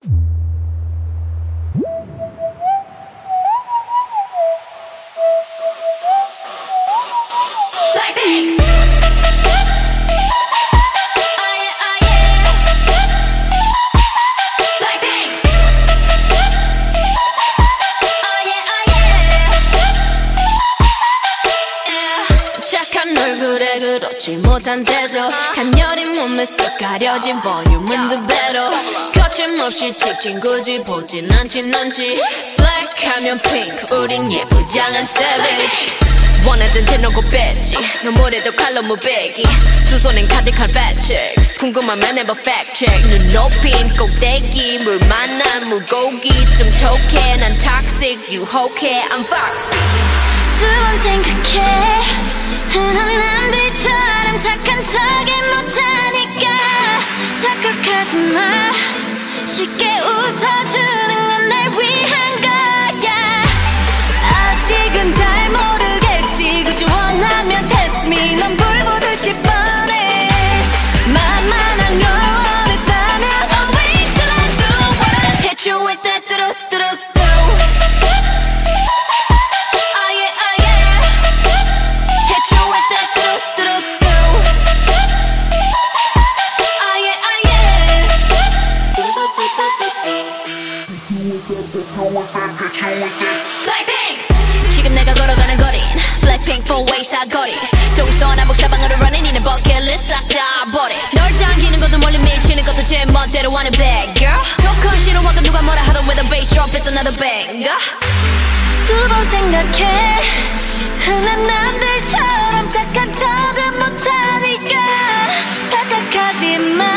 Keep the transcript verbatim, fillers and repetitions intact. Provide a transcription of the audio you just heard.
얼굴에 그렇지 못한 태도 가녀린 몸에 쓱 가려진 볼륨은 두 배로 거침없이 찍힌 굳이 보진 않진 않지 Black 하면 pink 우린 예쁘장한 savage 원하던 대놓고 뺐지 너무래도 칼로 무배기 두 손엔 가득한 fat chicks 궁금하면 해봐 fact check 눈 높인 꼭대기 물 만난 물고기 좀 톡해 난 toxic 유혹해 I'm foxy 두 번 생각해 흔한 남들처럼 착한 척이 못하니까 착각하지 마 쉽게 웃어주는 건 날 위한 거야 아직은 잘 모르겠지 그저 원하면 test me 넌 불 보듯이 뻔해 만만한 걸 원했다면 I'll wait till I do it Hit you with that 뚜루뚜루 지금 내가 걸어가는 거린 Blackpink four-way 사거리 동서남북 사방으로 running 이는 버킷리스트 싹 다 버려 널 당기는 것도 멀리 미치는 것도 제 멋대로 하는 bad girl 조금 싫어하고 누가 뭐라 하던 with a bass drop it's another banger 두 번 생각해 흔한 남들처럼 착한 척은 못하니까 착각하지 마